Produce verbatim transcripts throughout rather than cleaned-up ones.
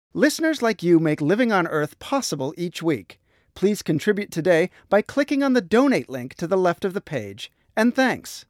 Listeners like you make Living on Earth possible each week. Please contribute today by clicking on the donate link to the left of the page. And thanks.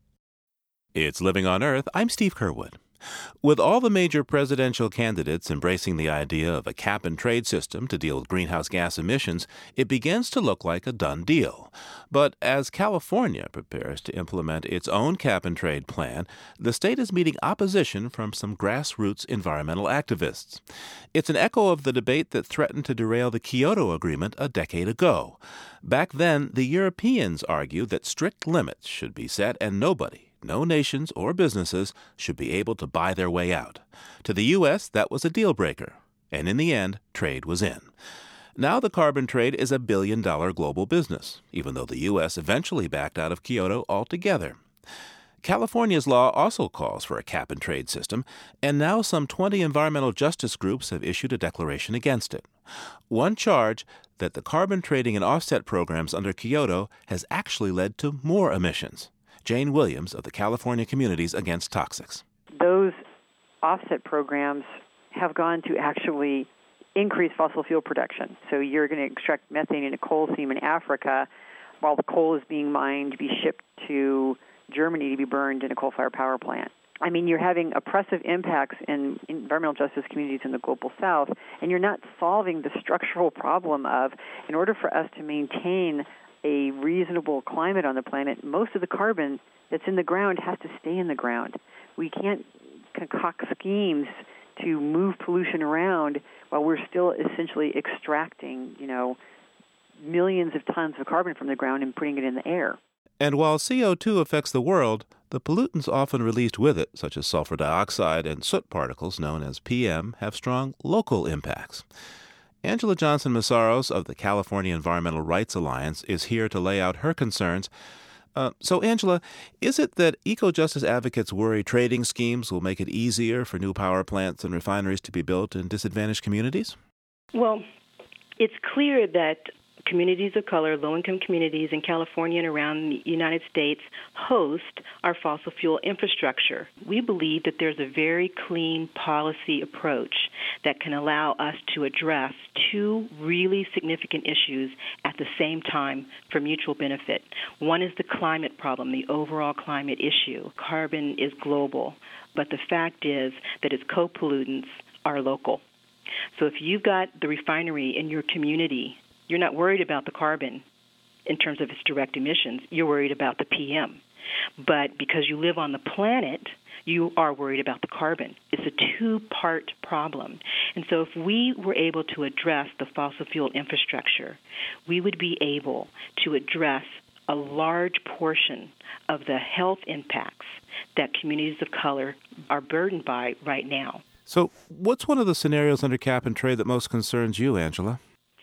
It's Living on Earth. I'm Steve Curwood. With all the major presidential candidates embracing the idea of a cap-and-trade system to deal with greenhouse gas emissions, it begins to look like a done deal. But as California prepares to implement its own cap-and-trade plan, the state is meeting opposition from some grassroots environmental activists. It's an echo of the debate that threatened to derail the Kyoto Agreement a decade ago. Back then, the Europeans argued that strict limits should be set and nobody, no nations or businesses, should be able to buy their way out. To the U S, that was a deal breaker, and in the end, trade was in. Now the carbon trade is a billion-dollar global business, even though the U S eventually backed out of Kyoto altogether. California's law also calls for a cap-and-trade system, and now some twenty environmental justice groups have issued a declaration against it. One charge, that the carbon trading and offset programs under Kyoto has actually led to more emissions. Jane Williams of the California Communities Against Toxics. Those offset programs have gone to actually increase fossil fuel production. So you're going to extract methane in a coal seam in Africa while the coal is being mined to be shipped to Germany to be burned in a coal-fired power plant. I mean, you're having oppressive impacts in environmental justice communities in the global south, and you're not solving the structural problem of, in order for us to maintain a reasonable climate on the planet, most of the carbon that's in the ground has to stay in the ground. We can't concoct schemes to move pollution around while we're still essentially extracting, you know, millions of tons of carbon from the ground and putting it in the air. And while C O two affects the world, the pollutants often released with it, such as sulfur dioxide and soot particles known as P M, have strong local impacts. Angela Johnson-Meszaros of the California Environmental Rights Alliance is here to lay out her concerns. Uh, so, Angela, is it that eco-justice advocates worry trading schemes will make it easier for new power plants and refineries to be built in disadvantaged communities? Well, it's clear that communities of color, low-income communities in California and around the United States host our fossil fuel infrastructure. We believe that there's a very clean policy approach that can allow us to address two really significant issues at the same time for mutual benefit. One is the climate problem, the overall climate issue. Carbon is global, but the fact is that its co-pollutants are local. So if you've got the refinery in your community, you're not worried about the carbon in terms of its direct emissions. You're worried about the P M. But because you live on the planet, you are worried about the carbon. It's a two-part problem. And so if we were able to address the fossil fuel infrastructure, we would be able to address a large portion of the health impacts that communities of color are burdened by right now. So what's one of the scenarios under cap and trade that most concerns you, Angela?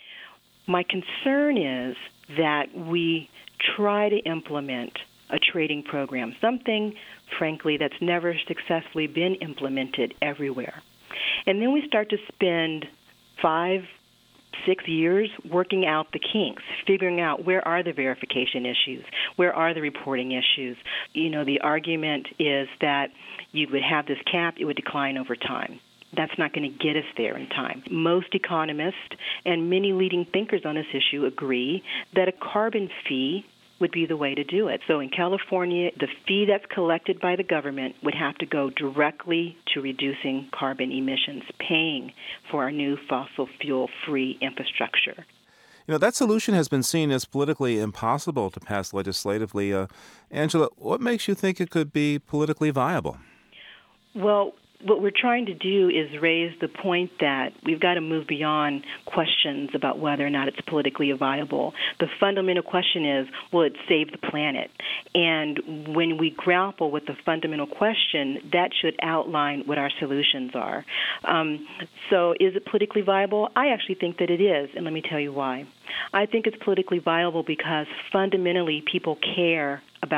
My concern is that we try to implement a trading program, something, frankly, that's never successfully been implemented everywhere. And then we start to spend five, six years working out the kinks, figuring out where are the verification issues, where are the reporting issues. You know, the argument is that you would have this cap, it would decline over time. That's not going to get us there in time. Most economists and many leading thinkers on this issue agree that a carbon fee would be the way to do it. So in California, the fee that's collected by the government would have to go directly to reducing carbon emissions, paying for our new fossil fuel-free infrastructure. You know, that solution has been seen as politically impossible to pass legislatively. Uh, Angela, what makes you think it could be politically viable? Well, what we're trying to do is raise the point that we've got to move beyond questions about whether or not it's politically viable. The fundamental question is, will it save the planet? And when we grapple with the fundamental question, that should outline what our solutions are. Um, so is it politically viable? I actually think that it is, and let me tell you why. I think it's politically viable because fundamentally people care about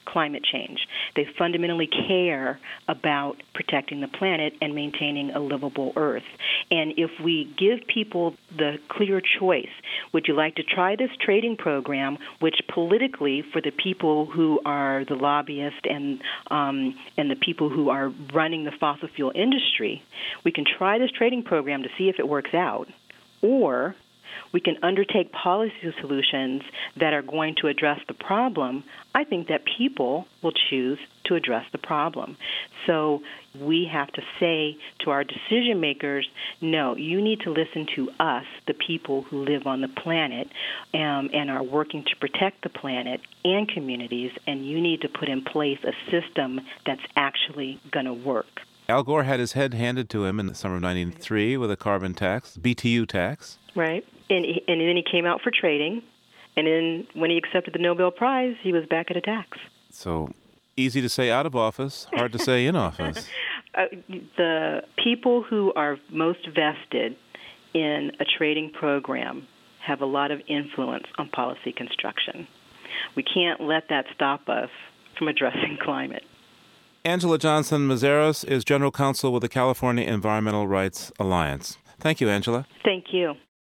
climate change. They fundamentally care about protecting the planet and maintaining a livable Earth. And if we give people the clear choice, would you like to try this trading program, which politically, for the people who are the lobbyists and um, and the people who are running the fossil fuel industry, we can try this trading program to see if it works out, or we can undertake policy solutions that are going to address the problem. I think that people will choose to address the problem. So we have to say to our decision makers, no, you need to listen to us, the people who live on the planet um, and are working to protect the planet and communities, and you need to put in place a system that's actually going to work. Al Gore had his head handed to him in the summer of nineteen ninety-three with a carbon tax, B T U tax. Right. And, he, and then he came out for trading, and then when he accepted the Nobel Prize, he was back at a tax. So easy to say out of office, hard to say in office. Uh, the people who are most vested in a trading program have a lot of influence on policy construction. We can't let that stop us from addressing climate. Angela Johnson-Mezaros is General Counsel with the California Environmental Rights Alliance. Thank you, Angela. Thank you.